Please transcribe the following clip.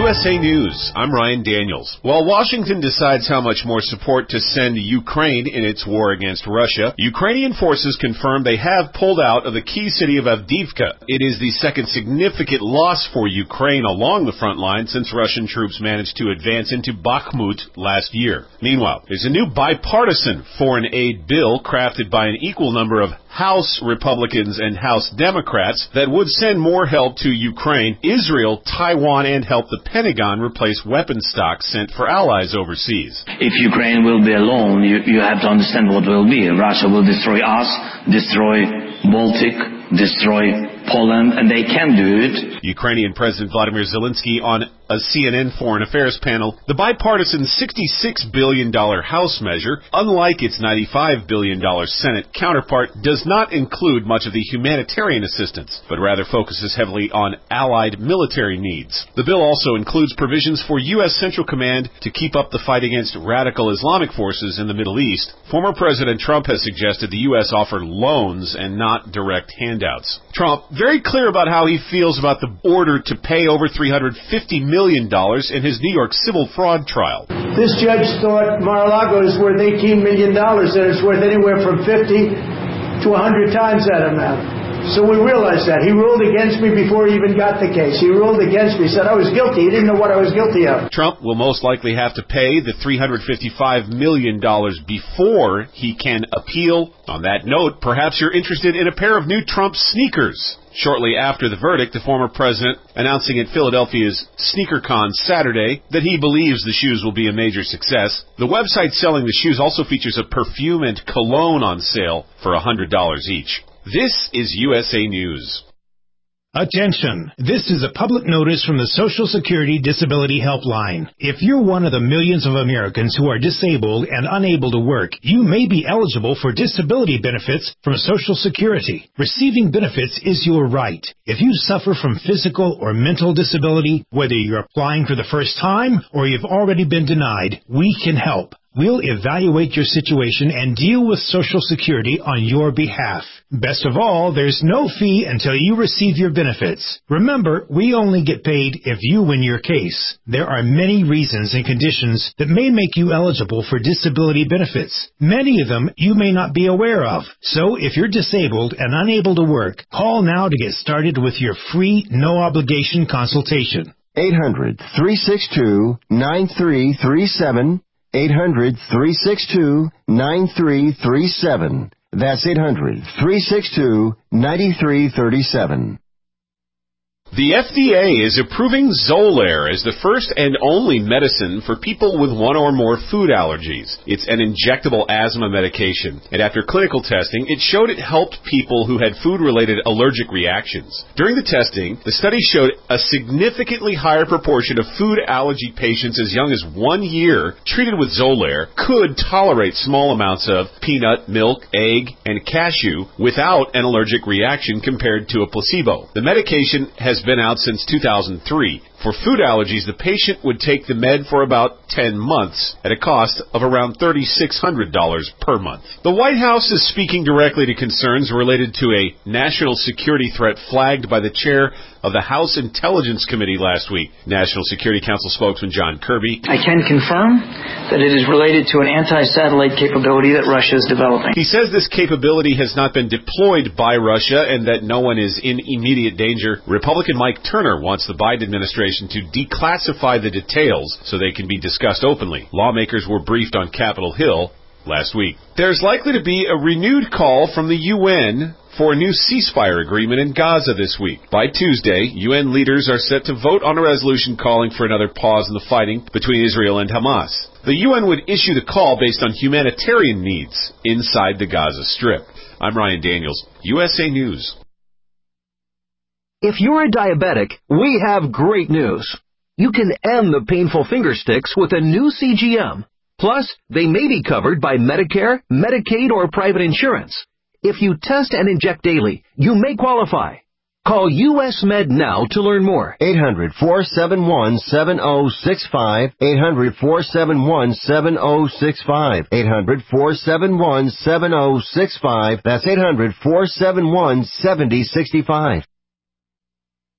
USA News, I'm Ryan Daniels. While Washington decides how much more support to send Ukraine in its war against Russia, Ukrainian forces confirm they have pulled out of the key city of Avdiivka. It is the second significant loss for Ukraine along the front line since Russian troops managed to advance into Bakhmut last year. Meanwhile, there's a new bipartisan foreign aid bill crafted by an equal number of House Republicans and House Democrats that would send more help to Ukraine, Israel, Taiwan, and help the Pentagon replace weapon stocks sent for allies overseas. If Ukraine will be alone, you have to understand what will be. Russia will destroy us, destroy Baltic, destroy Poland, and they can do it. Ukrainian President Vladimir Zelensky on a CNN Foreign Affairs panel, the bipartisan $66 billion House measure, unlike its $95 billion Senate counterpart, does not include much of the humanitarian assistance, but rather focuses heavily on allied military needs. The bill also includes provisions for U.S. Central Command to keep up the fight against radical Islamic forces in the Middle East. Former President Trump has suggested the U.S. offer loans and not direct handouts. Trump, very clear about how he feels about the order to pay over $350 million in his New York civil fraud trial. This judge thought Mar-a-Lago is worth $18 million, and it's worth anywhere from 50 to 100 times that amount. So we realized that. He ruled against me before he even got the case. He ruled against me, said I was guilty. He didn't know what I was guilty of. Trump will most likely have to pay the $355 million before he can appeal. On that note, perhaps you're interested in a pair of new Trump sneakers. Shortly after the verdict, the former president announcing at Philadelphia's SneakerCon Saturday that he believes the shoes will be a major success. The website selling the shoes also features a perfume and cologne on sale for $100 each. This is USA News. Attention! This is a public notice from the Social Security Disability Helpline. If you're one of the millions of Americans who are disabled and unable to work, you may be eligible for disability benefits from Social Security. Receiving benefits is your right. If you suffer from physical or mental disability, whether you're applying for the first time or you've already been denied, we can help. We'll evaluate your situation and deal with Social Security on your behalf. Best of all, there's no fee until you receive your benefits. Remember, we only get paid if you win your case. There are many reasons and conditions that may make you eligible for disability benefits. Many of them you may not be aware of. So if you're disabled and unable to work, call now to get started with your free, no-obligation consultation. 800-362-9337. 800-362-9337. That's 800-362-9337. The FDA is approving Xolair as the first and only medicine for people with one or more food allergies. It's an injectable asthma medication, and after clinical testing, it showed it helped people who had food-related allergic reactions. During the testing, the study showed a significantly higher proportion of food allergy patients as young as 1 year treated with Xolair could tolerate small amounts of peanut, milk, egg, and cashew without an allergic reaction compared to a placebo. The medication has been out since 2003. For food allergies, the patient would take the med for about 10 months at a cost of around $3,600 per month. The White House is speaking directly to concerns related to a national security threat flagged by the chair of the House Intelligence Committee last week. National Security Council spokesman John Kirby. I can confirm that it is related to an anti-satellite capability that Russia is developing. He says this capability has not been deployed by Russia and that no one is in immediate danger. Republican Mike Turner wants the Biden administration to declassify the details so they can be discussed openly. Lawmakers were briefed on Capitol Hill last week. There's likely to be a renewed call from the UN for a new ceasefire agreement in Gaza this week. By Tuesday, UN leaders are set to vote on a resolution calling for another pause in the fighting between Israel and Hamas. The UN would issue the call based on humanitarian needs inside the Gaza Strip. I'm Ryan Daniels, USA News. If you're a diabetic, we have great news. You can end the painful finger sticks with a new CGM. Plus, they may be covered by Medicare, Medicaid, or private insurance. If you test and inject daily, you may qualify. Call US Med now to learn more. 800-471-7065. 800-471-7065. 800-471-7065. That's 800-471-7065.